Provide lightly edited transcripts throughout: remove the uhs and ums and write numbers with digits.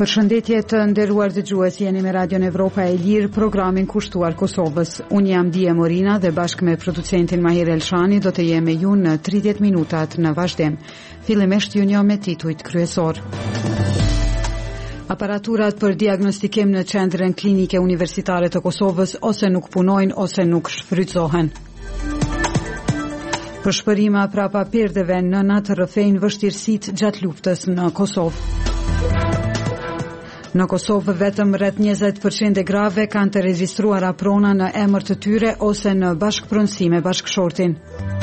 Përshëndetje të nderuar dëgjues, jeni me Radion Evropa e Lirë, programin kushtuar Kosovës. Unë jam Dia Morina dhe bashkë me producentin Mahir Elshani do të jem me ju në 30 minutat në vazhdim. Fillimisht ju njoh me titujt kryesor. Aparaturat për diagnostikim në qendrën klinike universitare të Kosovës ose nuk punojnë ose nuk shfrytëzohen. Përshpërima prapa perdeve, nënat rrëfejnë vështirësitë gjatë luftës në Kosovë. Në Kosovë vetëm rreth 20% e grave kanë të regjistruara prona në emër të tyre ose në bashkëpronësi me bashkëshortin.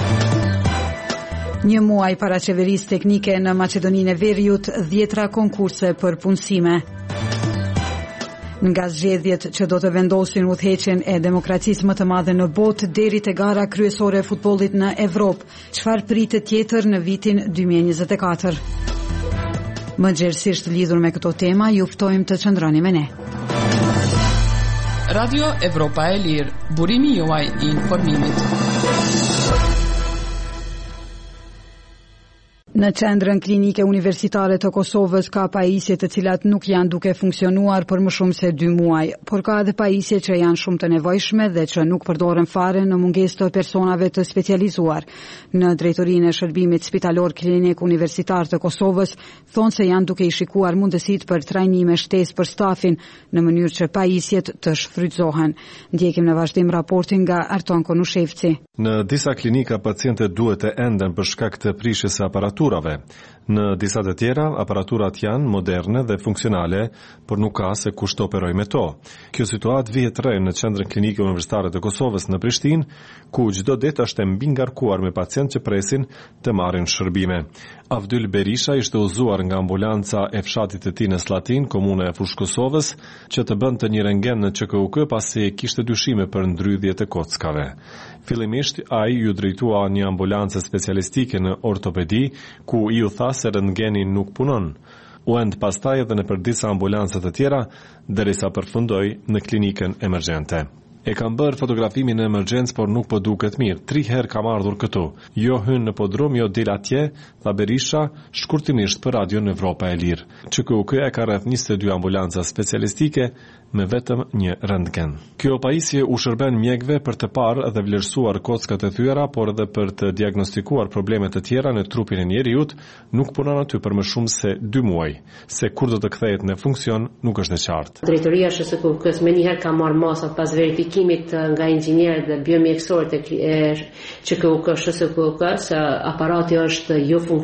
Një muaj para qeverisë teknike në Maqedoninë e Veriut, 10 konkurse për punësime. Nga zgjedhjet që do të vendosin udhëheqjen e demokracisë më të madhe në botë deri te gara kryesore e futbollit në Evropë, çfarë pritet tjetër në vitin 2024? Më gjerësisht lidhur me këto tema, ju ftojmë të qëndroni me ne. Radio Evropa e Lirë, burimi juaj I informimit. Në qendrën klinike universitare të Kosovës ka pajisje të cilat nuk janë duke funksionuar për më shumë se 2 muaj, por ka edhe pajisje që janë shumë të nevojshme dhe që nuk përdoren fare në mungesë të personave të specializuar. Në drejtorinë e shërbimit spitalor klinik universitar të Kosovës thonë se janë duke I shikuar mundësitë për trajnime shtesë për stafin në mënyrë që pajisjet të shfrytëzohen. Ndjekim në vazhdim raportin nga Arton Konushevci. Në disa klinika pacientët duhet të enden për shkak të prishjes së aparaturave. Në disa të tjera, aparaturat janë moderne dhe funksionale, por nuk ka se kush të operoj me to. Kjo situatë vihet re në qendrën klinike universitare të Kosovës në Prishtinë, ku çdo ditë është e mbingarkuar me pacientë që presin të marrin shërbime. Avdyl Berisha ishte udhëzuar nga ambulanca e fshatit të tij në Slatin, komune e Fushë Kosovës, që të bënte një rentgen në QKUK pasi kishte dyshime për ndrydhje të kockave. Fillimisht ai ju drejtua një ambulancë specialistike në ortopedi, ku I u tha se rentgeni nuk punon. U end pastaj edhe në disa ambulancë të tjera, derisa përfundoi në klinikën emergjente. E kam bërë fotografimin në emergjencë, por nuk po duket mirë. 3 herë kam ardhur këtu. Jo hyn në podrum, jo del atje, tha Berisha, shkurtimisht për Radion Evropa e Lirë. QKUK e ka rreth 22 ambulanca specialistike me vetëm një rentgen. Kjo pajisje u shërben mjekëve për të parë dhe vlerësuar kockat e thyera, por edhe për të diagnostikuar probleme të tjera në trupin e njeriut, nuk punon aty për më shumë se 2 muaj. Se kur do të kthehet në funksion, nuk është e qartë. Drejtoria e SSK-s më njëherë ka marrë masat pas verifikimit nga inxhinierët dhe biomjekësorët e QKUK SSK se aparati është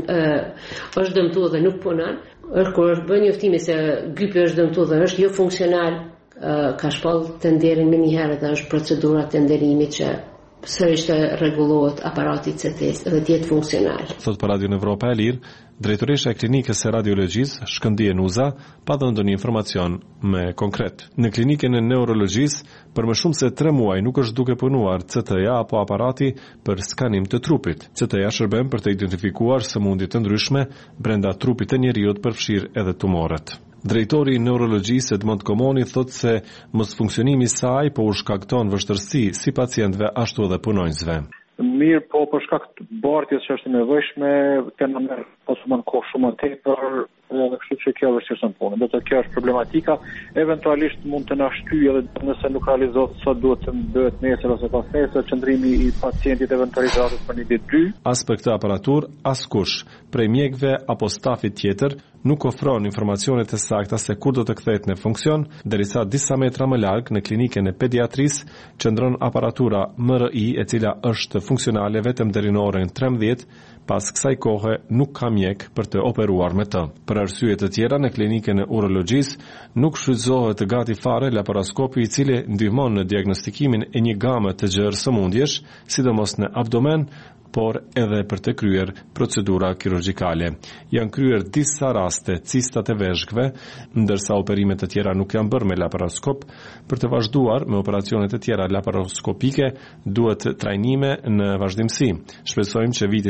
dëmtuar dhe nuk punon. Kur është bën njoftimi se gypi është dëmtuar dhe është jo funksional, ka shpall tenderin më njëherë dhe është procedura tenderimit që sërish të rregullohet aparati CT dhe të jetë funksional. Thot për Radion Evropa e Lirë, drejtoresha e klinikës së radiologjisë Shkëndije Nuza pa dhënë ndonjë informacion më konkret. Në klinikën e neurologjisë për më shumë se 3 muaj nuk është duke punuar CT-ja apo aparati për skanim të trupit. CT-ja shërben për të identifikuar sëmundje të ndryshme brenda trupit të njeriut, përfshirë edhe tumorët. Drejtori I neurologjisë Edmond Komoni thotë se mosfunksionimi I saj po u shkakton vështirësi si pacientëve ashtu edhe punonjësve. Mirë, po për shkak të bartjes që është e nevojshme, kena merr posumon kohë shumë të tepër, edhe kështu që kjo është çështën punë. Do të kjo është problematika, eventualisht mund të na shtyjë edhe nëse nuk realizohet sot duhet nesër ose pas nesër qëndrimi I pacientit eventualizohet për një ditë 2. As për këtë aparatur, askush prej mjekëve apo stafit tjetër nuk ofron informacionet e sakta se kur do të kthehet në funksion, derisa disa metra më larg në klinikën e pediatrisë qëndron aparatura MRI e cila është funksionale vetëm deri në orën 13, pas kësaj kohe nuk ka mjek për të operuar me të. Për arsye të tjera në klinikën e urologjisë nuk shfrytëzohet gati fare laparoskopi I cili ndihmon në diagnostikimin e një game të gjerë sëmundjesh, sidomos në abdomen, por edhe për të kryer procedura kirurgjikale. Janë kryer disa raste cistat e veshkëve, ndërsa operimet të tjera nuk janë bërë me laparoskop. Për të vazhduar me operacionet e tjera laparoskopike, duhet trajnime në vazhdimsi. Shpresojmë që vitin që vjen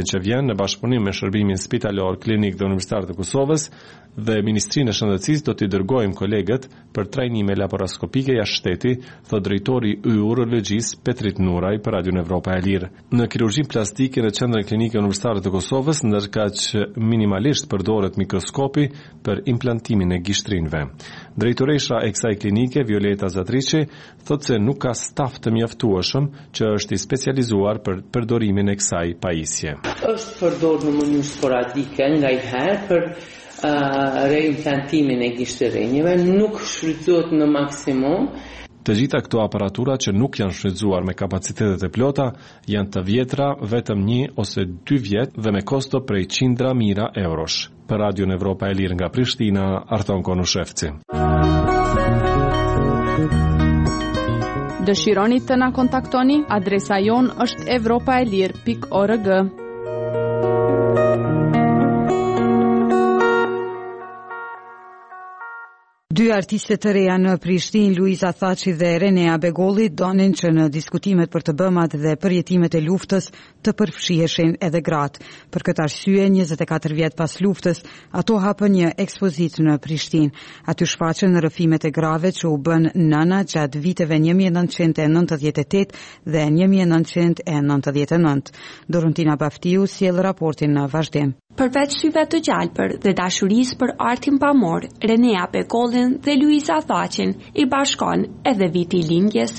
në bashkëpunim me Shërbimin Spitalor Klinik dhe Universitar të Kosovës dhe Ministrinë e Shëndetësisë do t'i dërgojmë kolegët për trajnime laparoskopike jashtë shteti, thot drejtori i urologjisë Petrit Nuraj për Radio Evropa e Lirë. Në kirurgjinë plastike në Qendrën Klinike Universitare të Kosovës, ndërkaq minimalisht përdoret mikroskopi për implantimin e gishtrinëve. Drejtoresha e kësaj klinike, Violeta Zatriçi, thot se nuk ka staf të mjaftueshëm që është i specializuar për përdorimin e kësaj pajisje. Është përdorur në mënyrë sporadike ndajherë për reimplantimin e gishtrinëve, nuk shfrytëzohet në maksimum. Të gjitha këto aparatura që nuk janë shfrytzuar me kapacitetet e plota janë të vjetra, vetëm 1 ose 2 vjet dhe me kosto prej qindra mijëra eurosh. Për Radio Evropa e Lirë nga Prishtina, Arton Konushevci. Dëshironi të na kontaktoni? Adresa jon është evropaelir.org. Dy artistet të reja në Prishtinë, Luiza Thaçi dhe Renea Begolli, donin që në diskutimet për të bëmat dhe përjetimet e luftës të përfshiheshin edhe gratë. Për këtë arsye, 24 vjet pas luftës, ato hapën një ekspozitë në Prishtinë. Aty shfaqen rrëfimet e grave që u bën nëna gjatë viteve 1998 dhe 1999. Dorontina Baftiu sjell raportin në vazhdim. Përveç syve të gjalpër dhe dashurisë për artin pamor, Renea Begollin dhe Luiza Thacin i bashkon edhe viti lindjes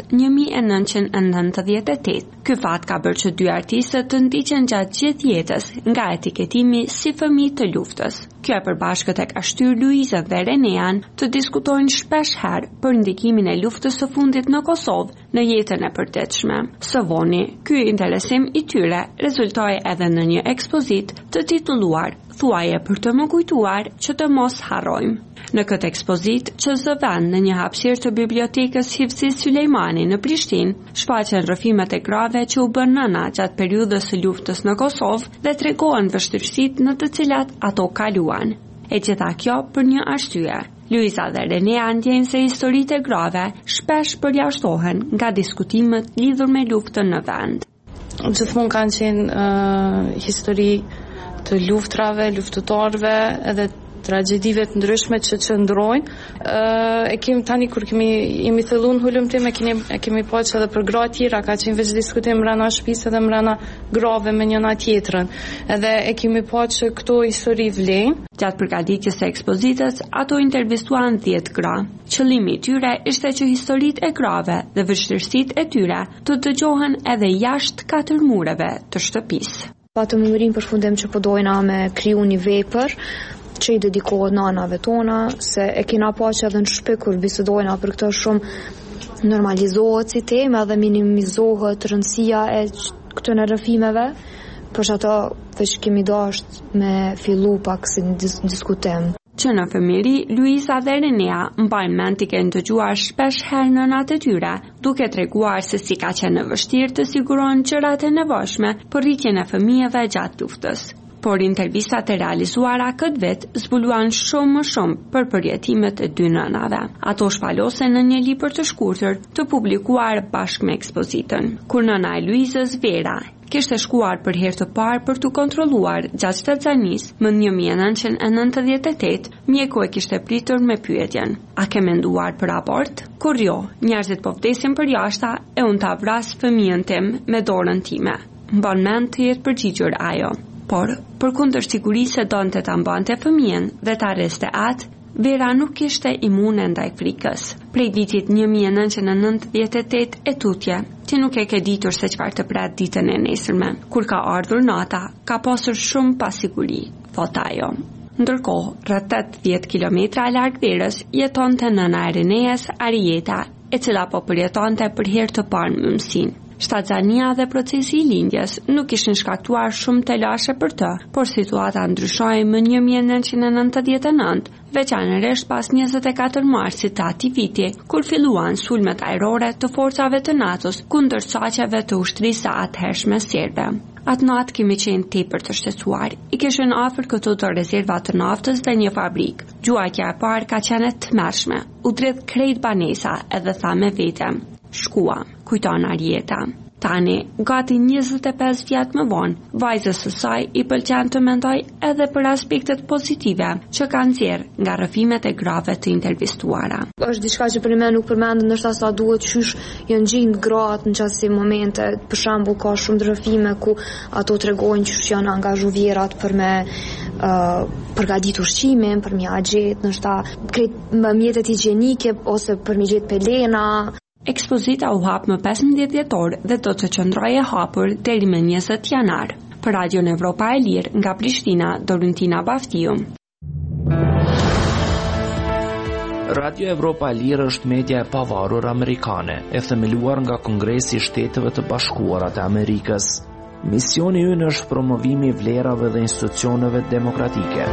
1998. Ky fat ka bërë që dy artistët të ndiqen gjatë gjithë jetës nga etiketimi si fëmijë të luftës. Kjo e përbashkët e ka shtyr Luizën dhe Renean të diskutojnë shpesh herë për ndikimin e luftës së fundit në Kosovë në jetën e përditshme. Së voni, ky interesim i tyre rezultoi edhe në një ekspozitë të titulluar Thuaje për të më kujtuar që të mos harrojmë. Në këtë ekspozitë, që zëvend në një hapësirë të bibliotekës Hifzi Sulejmani në Prishtinë, shfaqen rrëfimet e grave që u bën nëna gjatë periudhës së luftës në Kosovë dhe tregohen vështirësitë në të cilat ato kaluan. E gjitha kjo për një arsye. Luiza dhe Renea ndjejnë se historitë e grave shpesh përjashtohen nga diskutimet lidhur me luftën në vend. Gjithmonë kanë qenë histori të luftrave, luftëtorëve edhe tragjedive të ndryshme që qëndrojnë. E kemi tani kur jemi thelluar në hulum tim, e kemi pa që edhe për gra tjera ka qenë veç diskutim mbrana shtëpisë dhe mbrana grave me njëna tjetrën. Edhe e kemi pa që këto histori vlen. Gjatë përgatitjes së ekspozitës, ato intervistuan 10 gra. Qëllimi i tyre ishte që historitë e grave dhe vështirësitë e tyre të dëgjohen edhe jashtë 4 mureve të shtëpisë. Patëm mërin për fundim që po dojna me kriju një vepër që i dedikohet nanave tona, se e kena pa që edhe në shtëpi kur bisedojna për këtë shumë normalizohet si temë dhe minimizohet rëndësia e këtyre rrëfimeve, për që ato veç kemi dashur me fillu pak si diskutim. Që në fëmijëri, Luiza dhe Renea mbajnë mend të kenë dëgjuar shpesh herë nënat e tyre, duke treguar se si ka qenë vështirë të sigurohen gjërat e nevojshme për rritjen e fëmijëve gjatë luftës. Por intervistat e realizuara këtë vit zbuluan shumë më shumë për përjetimet e dy nënave. Ato shpalosen në një libër të shkurtër të publikuar bashkë me ekspozitën. Kur nëna e Luizës, Vera, kishte shkuar për herë të parë për të kontrolluar gjatë shtatzanisë më 1998, mjeku e kishte pritur me pyetjen: "A ke menduar për abort?" Kur jo, njerëzit po vdesin për jashta e unë ta vras fëmijën tim me dorën time. Mban mend të jetë përgjigjur ajo. Por, përkundër sigurisë se donte ta mbante fëmijën dhe ta arreste atë, Vera nuk kishte imune ndaj frikës. Prej vitit 1998 e tutje, që nuk e ke ditur se çfarë të pret ditën e nesërme. Kur ka ardhur nata, ka pasur shumë pasiguri, thot ajo. Ndërkohë, rreth 80 kilometra larg Verës jetonte nëna e Reneas, Arieta, e cila po përjetonte për herë të parë mëmsinë. Shtatzania dhe procesi i lindjes nuk ishin shkaktuar shumë telashe për të, por situata ndryshoi më 1999, veçanërisht pas 24 marsit të atij viti, kur filluan sulmet ajrore të forcave të NATO-s kundër saqeve të ushtrisë së atëhershme serbe. Atë natë kemi qenë tepër të shqetësuar. I kishin afër këto të rezerva të naftës dhe një fabrikë. Gjuajtja e parë ka qenë e tmerrshme. U dridh krejt banesa edhe tha me vete: "Shkuam", kujton Arieta. Tani, gati 25 vjet më vonë, vajzës së saj i pëlqen të mendoj edhe për aspektet pozitive që kanë nxjerrë nga rrëfimet e grave të intervistuara. Është diçka që për më nuk përmend ndoshta sa duhet qysh janë gjinj gratë në çasti momente. Për shembull ka shumë rrëfime ku ato tregojnë qysh janë angazhu vjerat për me përgatitur ushqimin, për me agjet, ndoshta mjetet higjienike ose për me gjetë pelena. Ekspozita u hap më 15 dhjetor dhe do të qëndrojë hapur deri më 20 janar. Për Radion Evropa e Lirë nga Prishtina, Dorentina Baftiu. Radio Evropa e Lirë është media e pavarur amerikane, e themeluar nga Kongresi i Shteteve të Bashkuara të Amerikës. Misioni ynë është promovimi i vlerave dhe institucioneve demokratike.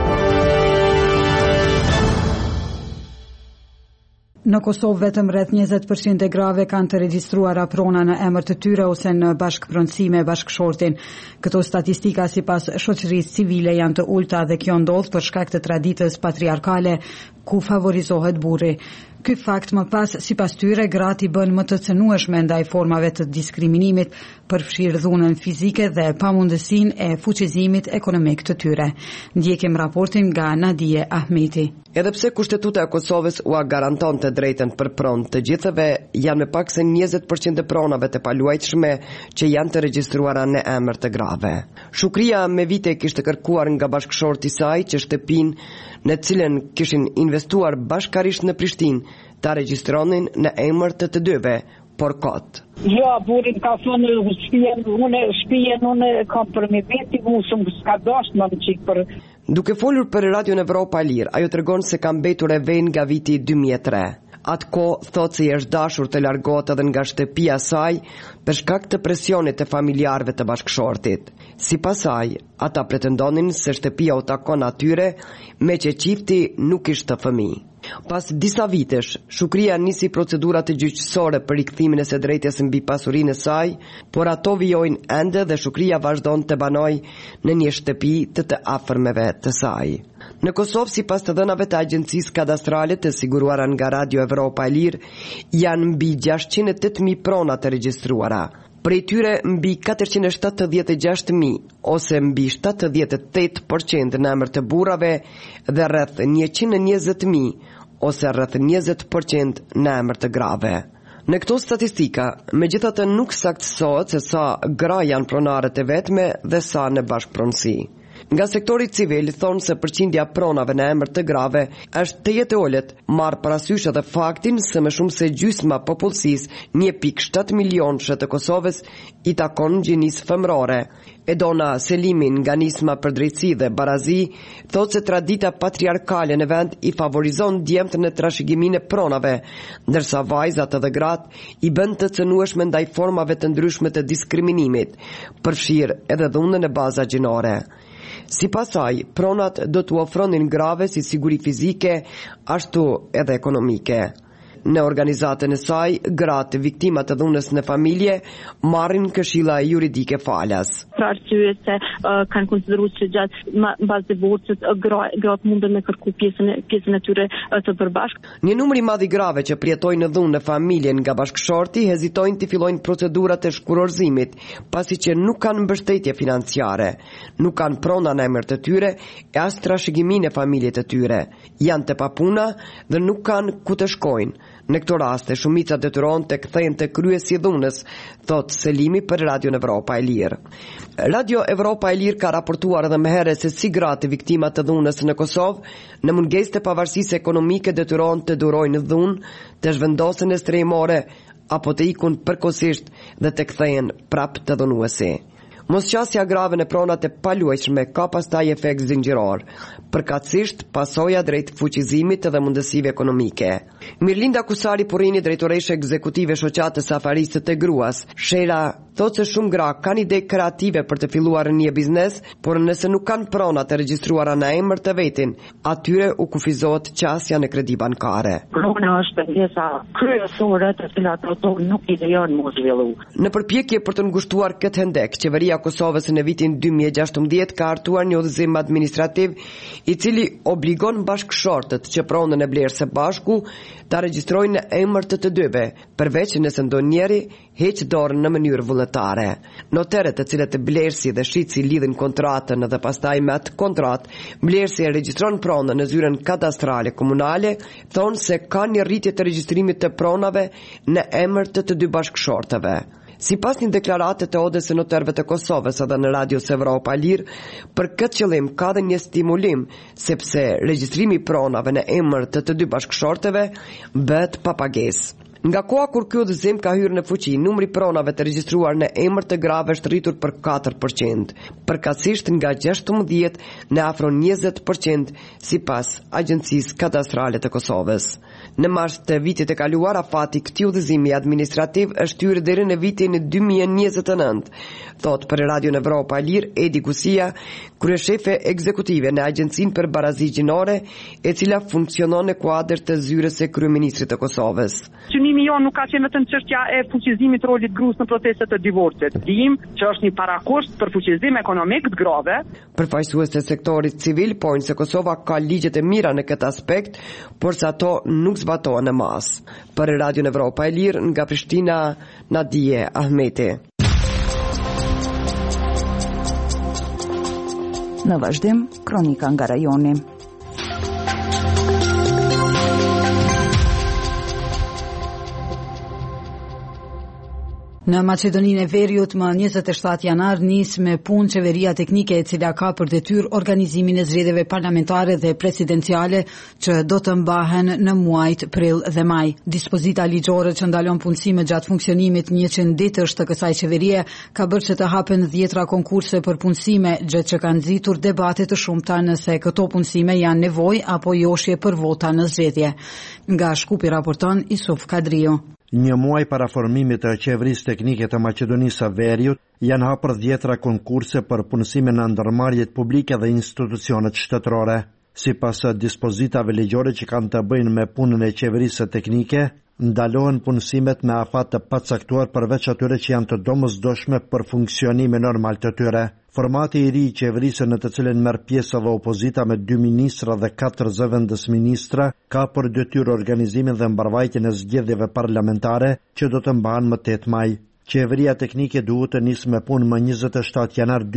Në Kosovë vetëm rreth 20% e grave kanë të regjistruara prona në emër të tyre ose në bashkëpronësi me bashkëshortin. Këto statistika sipas shoqërisë civile janë të ulta dhe kjo ndodh për shkak të traditës patriarkale ku favorizohet burri. Ky fakt më pas, sipas tyre, gratë i bën më të cënueshme ndaj formave të diskriminimit, përfshirë dhunën fizike dhe pamundësinë e fuqizimit ekonomik të tyre. Ndjekim raportin nga Nadije Ahmeti. Edhe pse Kushtetuta e Kosovës ua garanton të drejtën për pronë të gjithëve, janë me pak se 20% e pronave të paluajtshme që janë të regjistruara në emër të grave. Shukria me vite kishte kërkuar nga bashkëshorti i saj që shtëpinë në cilën kishin investuar bashkarisht në Prishtinë ta regjistronin në emër të dyve, por kot. Jo, burin ka thonë shpijen unë kam për me veti, shumë s'ka dosht më qik për... Duke folur për Radion Evropa e Lirë, ajo tregon se ka mbetur e ven nga viti 2003. Atë ko thot se i është dashur të largohet edhe nga shtëpia saj për shkak të presionit të familjarëve të bashkëshortit. Sipas saj, ata pretendonin se shtëpia u takon atyre me që çifti nuk ishte fëmijë. Pas disa vitesh, Shukria nisi procedurat të gjyqësore për rikthimin e së drejtës mbi pasurinë e saj, por ato vijojnë ende dhe Shukria vazhdon të banojë në një shtëpi të afërmeve të saj. Në Kosovë, sipas të dhënave të agjencisë kadastrale të siguruara nga Radio Evropa e Lirë, janë mbi 608.000 prona të regjistruara. Prej tyre mbi 476.000 ose mbi 78% në emër të burrave dhe rreth 120.000 ose rreth 20% në emër të grave. Në këto statistika, megjithatë nuk saktësohet se sa gra janë pronarët e vetme dhe sa në bashkëpronësi. Nga sektori civil thonë se përqindja pronave në emër të grave është të jetë ulët, marrë parasysh edhe faktin se më shumë se gjysma popullsisë 1.7 milionëshe të Kosovës i takon gjinisë femërore. Edona Selimin nga Nisma për Drejtësi dhe Barazi thotë se tradita patriarkale në vend i favorizon djemtë në trashëgiminë e pronave, ndërsa vajzat edhe gratë i bën të cënueshme ndaj formave të ndryshme të diskriminimit, përfshirë edhe dhunën e baza gjinore. Sipas saj, pronat do t'u ofronin grave si siguri fizike, ashtu edhe ekonomike. Në organizatën e saj, gratë viktimat të dhunës në familje marrin këshilla juridike falas. Për arsye se kanë konsideruar se gjatë bazë divorcit gratë mundën me kërku pjesën e tyre të përbashkët. Një numër i madh i grave që përjetojnë në dhunë në familjen nga bashkëshorti hezitojnë të fillojnë procedurat e shkurorzimit, pasi që nuk kanë mbështetje financiare, nuk kanë prona në emër të tyre e as trashëgimin e familjet të tyre. Janë të papuna dhe nuk kanë ku të shkojnë. Në këto raste, shumica detyrohen të kthehen te kryesi i dhunës, thot Selimi për Radio Evropa e Lirë. Radio Evropa e Lirë ka raportuar edhe më herët se si gratë viktimat të dhunës në Kosovë, në mungesë të pavarësisë ekonomike detyrohen të durojnë dhunë, të zhvendosen e strehimore apo të ikun përkohësisht dhe të kthehen prapë të dhunuesi. Mosqasja grave në pronat e paluajtshme ka pastaj efekt zinxhiror, përkatësisht pasoja drejt fuqizimit dhe mundësive ekonomike. Mirlinda Kusari Purini, drejtoreshe ekzekutive shoqatës Safarisë të Gruas, Shera, thotë se shumë gra kanë ide kreative për të filluar një biznes, por nëse nuk kanë prona të regjistruara në emër të vetin, atyre u kufizohet qasja në kredi bankare. Prona është pjesa kryesore të cilat ato nuk i lejon mos zhvillu. Në përpjekje për të ngushtuar këtë hendek, qeveria Kosovës në vitin 2016 ka hartuar një udhëzim administrativ i cili obligon bashkëshortët që pronën e blerë së bashku ta regjistrojnë në emër të dyve, përveç nëse ndonjëri heq dorën në mënyrë vullnetare. Noteret të cilët blerësi dhe shitësi lidhin kontratën dhe pastaj me atë kontratë, blerësi e regjistron pronën në zyrën kadastrale komunale, thonë se ka një rritje të regjistrimit të pronave në emër të dy bashkëshorteve. Si pas një deklarate të Odës së Notarëve të Kosovës edhe në Radio Evropa Lirë, për këtë qëllim ka dhe një stimulim, sepse regjistrimi pronave në emër të dy bashkëshorteve bëhet pa pagesë. Nga koha kur ky udhëzim ka hyrë në fuqi, numri pronave të regjistruar në emër të grave është rritur për 4%, përkatësisht nga 16 në afro 20%, sipas Agjencisë Kadastrale të Kosovës. Në mars të vitit e kaluar, afati këtij udhëzimi administrativ është hyrë deri në vitin 2029, thot për Radio Evropa Lirë Edi Gusia, kryeshefe ekzekutive në Agjencinë për Barazi Gjinore, e cila funksionon në kuadër të zyrës së kryeministrit të Kosovës. Synimi jonë nuk ka qenë vetëm çështja e fuqizimit të rolit gruas në procese të divorcit. Dim që është një parakusht për fuqizim ekonomik të grave. Përfaqësues të sektorit civil pojnë se Kosova ka ligjet e mira në këtë aspekt, por se ato nuk zbatohen në masë. Për Radio Evropa e Lirë nga Prishtina, Nadije Ahmeti. Në vazhdim, kronika nga rajoni. Në Maqedoninë e Veriut, më 27 janar nis me punë qeveria teknike e cila ka për detyrë organizimin e zgjedhjeve parlamentare dhe presidenciale që do të mbahen në muajt prill dhe maj. Dispozita ligjore që ndalon punësime gjatë funksionimit 100 ditësh të kësaj qeverie ka bërë që të hapen 10 konkurse për punësime, gjë që ka nxitur debate të shumta nëse këto punësime janë nevojë apo joshje për vota në zgjedhje. Nga Shkupi raporton Isuf Kadriu. Një muaj para formimit të qeverisë teknike të Maqedonisë së Veriut, janë hapur 10 konkurse për punësime në ndërmarrjet publike dhe institucionet shtetërore. Sipas dispozitave ligjore që kanë të bëjnë me punën e qeverisë teknike, ndalohen punësimet me afat të pacaktuar përveç atyre që janë të domosdoshme për funksionimin normal të tyre. Formati i ri i qeverisë në të cilën merr pjesë dhe opozita me 2 ministra dhe 4 zëvendës ministra ka për detyrë organizimin dhe mbarvajtjen e zgjedhjeve parlamentare që do të mbahen më 8 maj. Qeveria teknike duhet të nisë me punë më 27 janar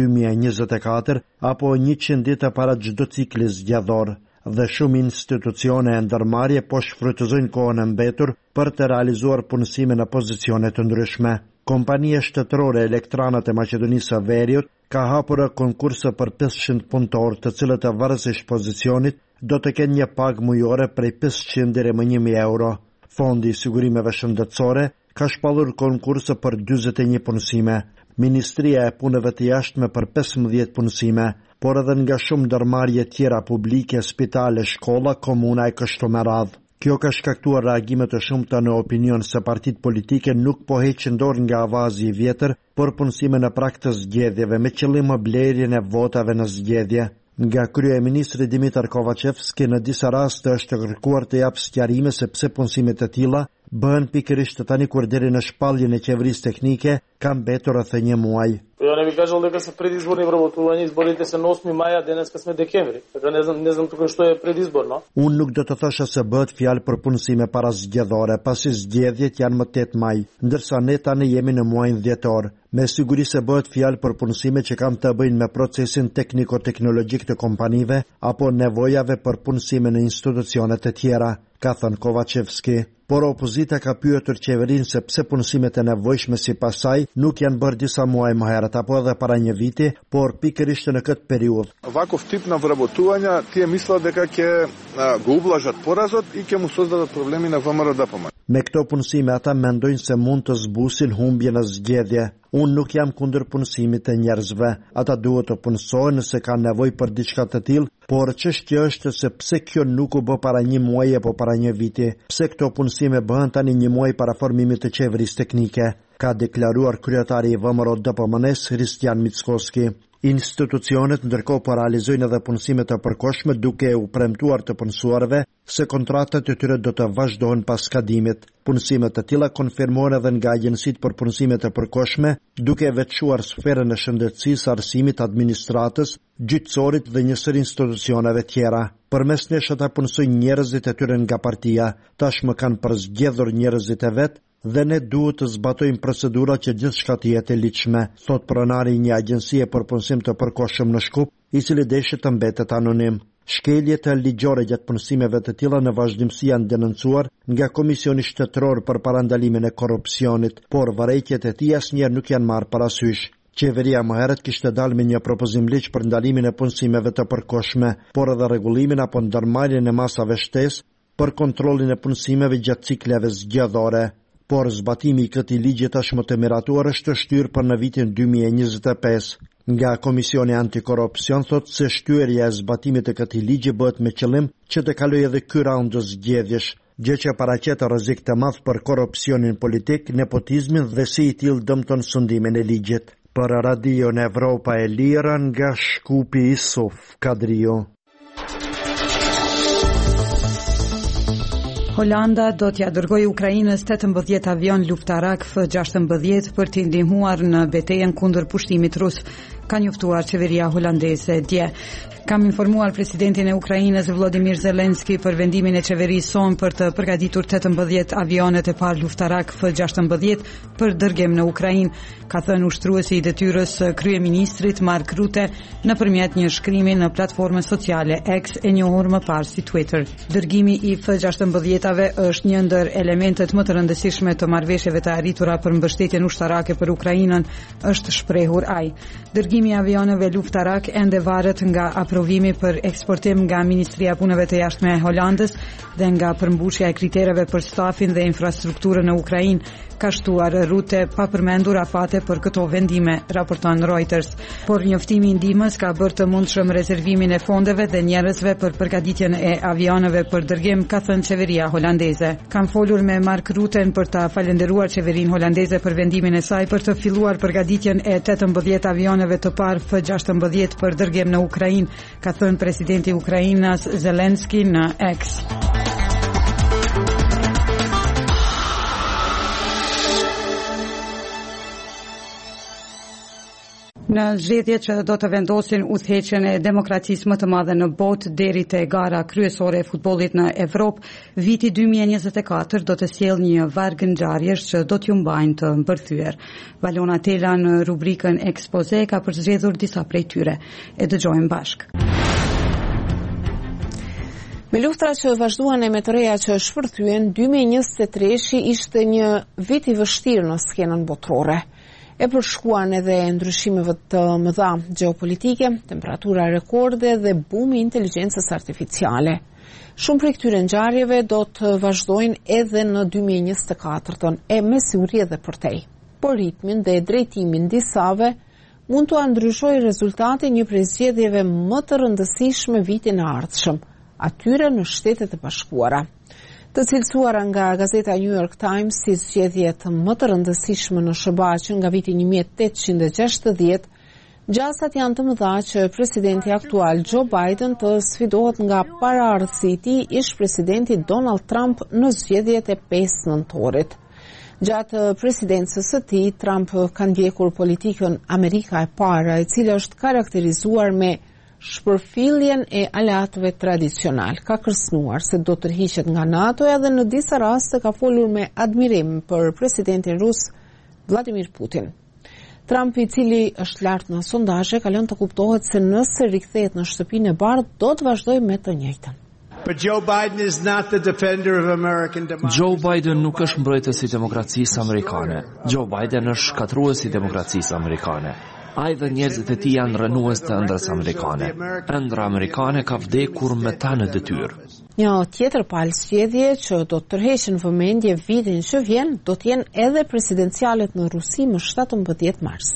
2024 apo 100 ditë para çdo cikli zgjedhor, dhe shumë institucione e ndërmarrje po shfrytëzojnë kohën e mbetur për të realizuar punësime në pozicione të ndryshme. Kompania shtetërore Elektranat e Maqedonisë së Veriut ka hapur konkurse për 500 punëtorë, të cilët e varësisht pozicionit do të kenë një pagë mujore prej 500 deri më 1000 euro. Fondi i sigurimeve shëndetësore ka shpallur konkurse për 41 punësime. Ministria e punëve të jashtme për 15 punësime, por edhe nga shumë ndërmarrje tjera publike, spitale, shkolla, komuna e kështu me radhë. Kjo ka shkaktuar reagime të shumta në opinion se partitë politike nuk po heqin dorë nga avazi i vjetër për punësime në prag të zgjedhjeve me qëllim blerjen e votave në zgjedhje. Nga kryeministri Dimitar Kovacevski në disa raste është kërkuar të japë sqarime se pse punësimet e tilla bëhen pikërisht tani kur deri në shpalljen e qeverisë teknike ka mbetur rreth një muaj. Ja ne bi kažal дека се предизборни вработувања, изборите се на 8 мај, а денеска сме декември. Така не знам тука што е предизборно. Unë nuk do të thosha se bëhet fjalë për punësime para zgjedhore, pasi zgjedhjet janë më 8 maj, ndërsa ne tani jemi në muajin dhjetor. Me siguri se bëhet fjalë për punësime që kanë të bëjnë me procesin tekniko-teknologjik të kompanive apo nevojave për punësime në institucionet e tjera, ka thënë Kovacevski. Por opozita ka pyetur qeverinë se pse punësimet e nevojshme sipas saj nuk janë bërë disa muaj më herët apo edhe para një viti, por pikërisht në këtë periudhë. Ваков тип на вработувања тие мислат дека ќе го ублажат поразот и ќе му создадат проблеми на ВМРО-ДПМ. Me këto punësime ata mendojnë se mund të zbusin humbje në zgjedhje. Unë nuk jam kundër punësimit të njerëzve. Ata duhet të punësojnë nëse kanë nevojë për diçka të tillë, por çështja është se pse kjo nuk u bë para një muaji apo para një viti. Pse këto punësime bëhen tani një muaj para formimit të qeverisë teknike, ka deklaruar kryetari i ВМРО-DPM-s Hristijan Mickoski. Institucionet ndërkohë po realizojnë edhe punësime të përkohshme duke u premtuar të punësuarve se kontratat e tyre do të vazhdojnë pas skadimit. Punësimet të tilla konfirmohen edhe nga agjencitë për punësime të përkohshme, duke veçuar sferën e shëndetësisë, arsimit, administratës, gjyqësorit dhe një sër institucioneve tjera. Përmes nesh ata punësojnë njerëzit e tyre nga partia, tashmë kanë përzgjedhur njerëzit e vet dhe ne duhet të zbatojmë procedura që gjithçka të jetë e ligjshme, thot pronari i një agjencie për punësim të përkohshëm në Shkup, i cili deshet të mbetet anonim. Shkeljet e ligjore gjatë punësimeve të tilla në vazhdimsi janë denoncuar nga Komisioni Shtetëror për parandalimin e korrupsionit, por vërejtjet e tij asnjëherë nuk janë marrë parasysh. Qeveria më herët kishte dalë me një propozim ligj për ndalimin e punësimeve të përkohshme, por edhe rregullimin apo ndërmarrjen e masave shtesë për kontrollin e punësimeve gjatë cikleve zgjedhore. Por zbatimi i këtij ligji tashmë të miratuar është shtyrë për në vitin 2025. Nga Komisioni Antikorrupsion thotë se shtyrja e zbatimit të këtij ligji bëhet me qëllim që të kalojë edhe ky raund zgjedhjesh, gjë që paraqet rrezik të madh për korrupsionin politik, nepotizmin dhe si i tillë dëmton sundimin e ligjit. Për Radio Evropa e Lira nga Shkupi Isuf Kadrio. Holanda do t'ja dërgojë Ukrainës 18 avion luftarak F-16 për t'i ndihmuar në betejën kundër pushtimit rus, ka njoftuar qeveria holandeze dje. Kam informuar presidentin e Ukrainës Volodymyr Zelensky për vendimin e qeverisë son për të përgatitur 18 avionet e parë luftarak F-16 për dërgim në Ukrainë, ka thënë ushtruesi i detyrës kryeministrit Mark Rutte nëpërmjet një shkrimi në platformën sociale X e njohur më parë si Twitter. Dërgimi i F-16-ave është një ndër elementet më të rëndësishme të marrëveshjeve të arritura për mbështetjen ushtarake për Ukrainën, është shprehur ai. Dërgimi i avioneve luftarak ende varet nga aprovimi për eksportim nga Ministria e Punëve të Jashtme e Holandës dhe nga përmbushja e kritereve për stafin dhe infrastrukturën në Ukrainë, ka shtuar Rutte pa përmendur afate për këto vendime, raporton Reuters. Por njoftimi i ndihmës ka bërë të mundshëm rezervimin e fondeve dhe njerëzve për përgatitjen e avioneve për dërgim, ka thënë qeveria holandeze. Kam folur me Mark Rutten për ta falendëruar qeverinë holandeze për vendimin e saj për të filluar përgatitjen e 18 avioneve të parë F-16 për dërgim në Ukrainë, ka thënë presidenti i Ukrainës Zelensky në X. Në zgjedhjet që do të vendosin udhëheqjen e demokracisë më të madhe në botë deri te gara kryesore e futbollit në Evropë, viti 2024 do të sjellë një varg ngjarjesh që do t'ju mbajnë të mbërthyer. Valona Tela në rubrikën Expose ka përzgjedhur disa prej tyre. E dëgjojmë bashkë. Me luftrat që vazhduan e me të reja që shpërthyen, 2023 ishte një vit i vështirë në skenën botërore. E përshkuan edhe ndryshimeve të mëdha gjeopolitike, temperatura rekorde dhe bumi i inteligjencës artificiale. Shumë prej këtyre ngjarjeve do të vazhdojnë edhe në 2024-ën e me siguri edhe përtej. Por ritmin dhe drejtimin disave mund të ndryshojë rezultati një prej zgjedhjeve më të rëndësishme vitin e ardhshëm, atyre në Shtetet e Bashkuara. Të cilësuara nga gazeta New York Times si zgjedhjet më të rëndësishme në SBA nga viti 1860, gjasat janë të mëdha që presidenti aktual Joe Biden të sfidohet nga paraardhësi i tij ish presidenti Donald Trump në zgjedhjet e 5 nëntorit. Gjatë presidencës së tij, Trump ka ndjekur politikën Amerika e para, e cila është karakterizuar me shpërfilljen e aleatëve tradicional. Ka kërcënuar se do të tërhiqet nga NATO-ja dhe në disa raste ka folur me admirim për presidentin rus Vladimir Putin. Trump, i cili është lart në sondazhe, ka lënë të kuptohet se nëse rikthehet në shtëpinë e bardhë do të vazhdojë me të njëjtën. Joe Biden nuk është mbrojtës i demokracisë amerikane. Joe Biden është shkatrues i demokracisë amerikane. Ai dhe njerëzit e tij janë rënues të ëndrës amerikane. Ëndra amerikane ka vdekur me ta në detyrë. Një tjetër palë zgjedhje që do të tërheqin vëmendje vitin që vjen do të jenë edhe presidencialet në Rusi më 17 mars.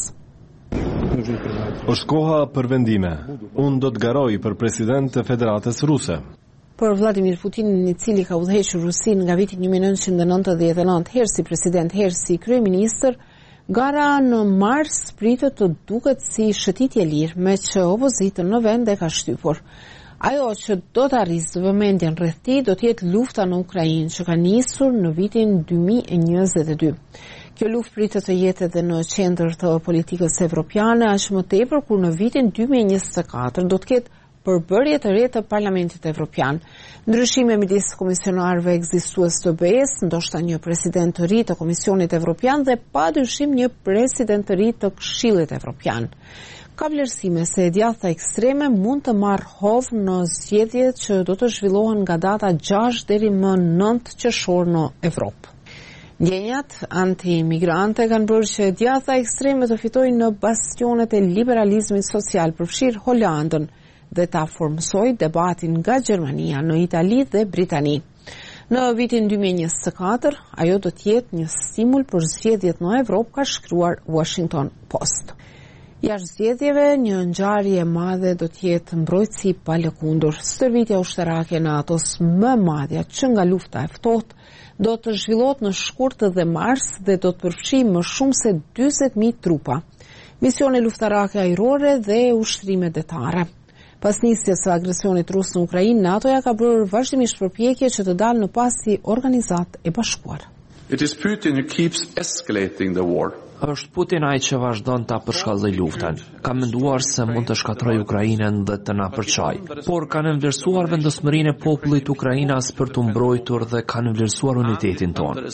Është koha për vendime. Unë do të garoj për president të Federatës Ruse. Për Vladimir Putinin, i cili ka udhëhequr Rusinë nga viti 1999 herë si president, herë si kryeministër, Gara në mars pritet të duket si shëtitje lirë, me që opozitën në vend e ka shtypur. Ajo që do të arrisë vëmendjen rreth tij do të jetë lufta në Ukrainë që ka nisur në vitin 2022. Kjo luftë pritet të jetë edhe në qendër të politikës evropiane, aq më tepër kur në vitin 2024 do të ketë përbërje të re të Parlamentit Evropian. Ndryshime midis komisionarëve ekzistues të BE-s, ndoshta një president të ri të Komisionit Evropian dhe padyshim një president të ri të Këshillit Evropian. Ka vlerësime se e djathta ekstreme mund të marrë hovë në zgjedhjet që do të zhvillohen nga data 6 deri më 9 qershor në Evropë. Ndjenjat anti-imigrante kanë bërë që e djathta ekstreme të fitojnë në bastionet e liberalizmit social, përfshirë Holandën, dhe ta formsoj debatin nga Gjermania në Itali dhe Britani. Në vitin 2024, ajo do të jetë një stimul për zgjedhjet në Evropë, ka shkruar Washington Post. Jashtë zgjedhjeve, një ngjarje e madhe do të jetë mbrojtësi pa lëkundur. Stërvitja ushtarake në atos më madhja që nga lufta e ftohtë do të zhvillohet në shkurt dhe mars dhe do të përfshijë më shumë se 40.000 trupa, misione luftarake ajrore dhe ushtrime detare. Pas nisjes së agresionit rus në Ukrainë, NATO-ja ka bërë vazhdimisht përpjekje që të dalë në pas si organizatë e bashkuar. It is Putin who keeps escalating the war. Është Putin ai që vazhdon ta përshkallëzojë luftën. Ka menduar se mund të shkatërrojë Ukrainën dhe të na përçajë, por kanë vlerësuar vendosmërinë e popullit ukrainas për të mbrojtur dhe kanë vlerësuar unitetin tonë.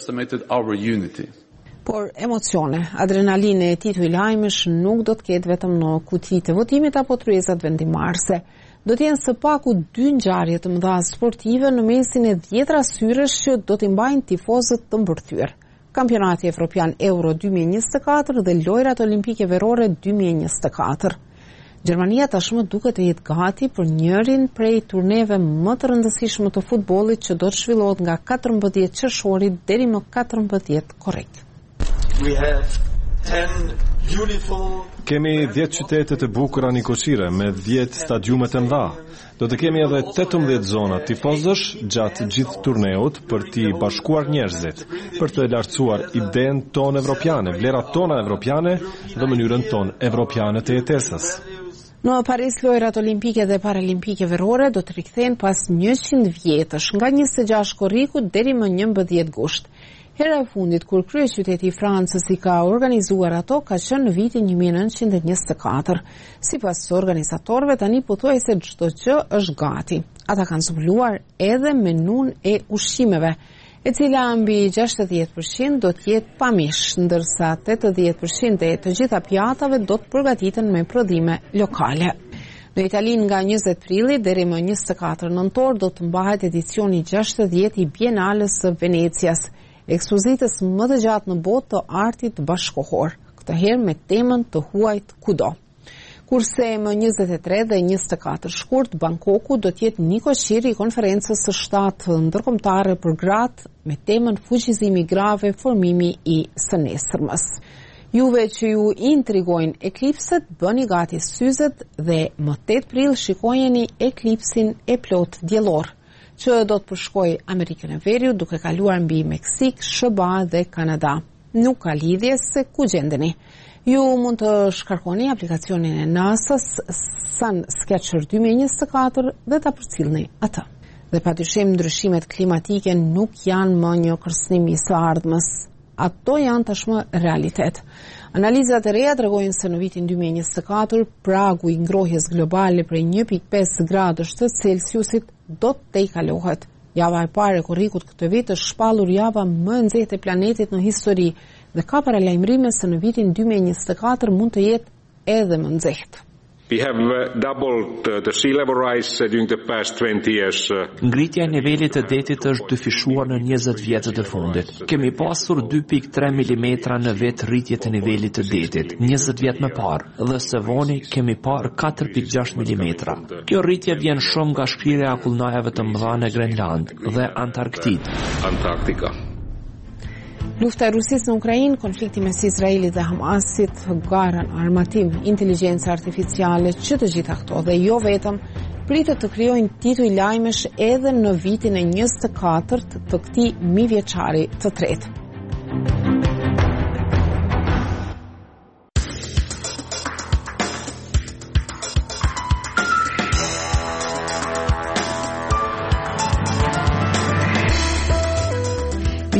Por emocione, adrenalinë e titu i lajmësh nuk do të ketë vetëm në kutitë e votimit apo tryezat vendimarrëse. Do të jenë së paku 2 ngjarje të mëdha sportive në mesin e 10 syresh që do t'i mbajnë tifozët të mbërthyer. Kampionati Evropian Euro 2024 dhe lojrat olimpike verore 2024. Gjermania tashmë duket të jetë gati për njërin prej turneve më të rëndësishme të futbollit që do të zhvillohet nga 14 qershori deri më 14 korrik. Kemi 10 qytetet e bukura nikoqire me 10 stadiumet e mëdha. Do të kemi edhe 18 zona tifozësh gjatë gjithë turneut për t'i bashkuar njerëzit, për të lartësuar idenë tonë evropiane, vlerat tona evropiane dhe mënyrën tonë evropiane të jetesës. Në Paris, lojrat olimpike dhe paralimpike verore do të rikthehen pas 100 vjetësh, nga 26 korriku deri më 11 gusht. Hera e fundit kur kryeqyteti i Francës i ka organizuar ato ka qenë në vitin 1924. Sipas organizatorëve tani pothuajse çdo gjë është gati. Ata kanë zbuluar edhe menun e ushqimeve, e cila mbi 60% do të jetë pa mish, ndërsa 80% e të gjitha pjatave do të përgatiten me prodhime lokale. Në Itali nga 20 prilli deri më 24 nëntor do të mbahet edicioni 60 i Bienales së Venecias, ekspozitës më të gjatë në botë të artit bashkohor, këtë herë me temën të huajt kudo. Kurse më 23 dhe 24 shkurt, Bangkoku do të jetë një koqiri i konferencës së shtatë ndërkombëtare për gratë me temën fuqizimi grave, formimi i së nesërmës. Juve që ju intrigojnë eklipset, bëni gati syzet dhe më 8 prill shikojeni eklipsin e plot diellor, që do të përshkoj Amerikën e Veriut duke kaluar mbi Meksik, SBA dhe Kanada. Nuk ka lidhje se ku gjendeni. Ju mund të shkarkoni aplikacionin e NASA-s Sun Sketcher 2024 dhe ta përcjellni atë. Dhe padyshim ndryshimet klimatike nuk janë më një kërcënim i së ardhmës. Ato janë tashmë realitet. Analizat e reja tregojnë se në vitin 2024 pragu i ngrohjes globale prej 1.5 gradësh të Celsiusit do të tejkalohet. Java e parë e korrikut këtë vit është shpallur java më e nxehtë e planetit në histori dhe ka paralajmërime se në vitin 2024 mund të jetë edhe më nxehtë. We have doubled the sea level rise during the past 20 years. Ngritja e nivelit të detit është dyfishuar në 20 vjetët e fundit. Kemi pasur 2.3 mm në vetë rritje të nivelit të detit, 20 vjet më parë, dhe së voni kemi parë 4.6 mm. Kjo rritje vjen shumë nga shkrirja e akullnajave të mëdha në Grenland dhe Antarktika. Lufta e Rusisë në Ukrainë, konflikti mes Izraelit dhe Hamasit, gara në armatim, inteligjencë artificiale, që të gjitha këto dhe jo vetëm, pritet të krijojnë tituj lajmesh edhe në vitin e 24 të këtij mijëvjeçari të tretë.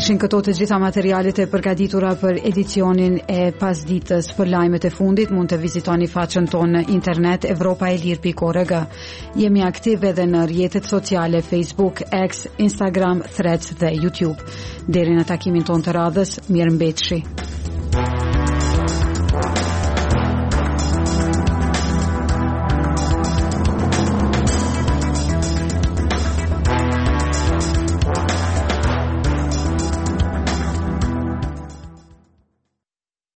ishin këto të gjitha materialet e përgatitura për edicionin e pasditës. Për lajmet e fundit mund të vizitoni faqen tonë në internet evropaelir.org. Jemi aktiv edhe në rrjetet sociale Facebook, X, Instagram, Threads dhe YouTube. Deri në takimin tonë të radhës, mirëmbëjtje.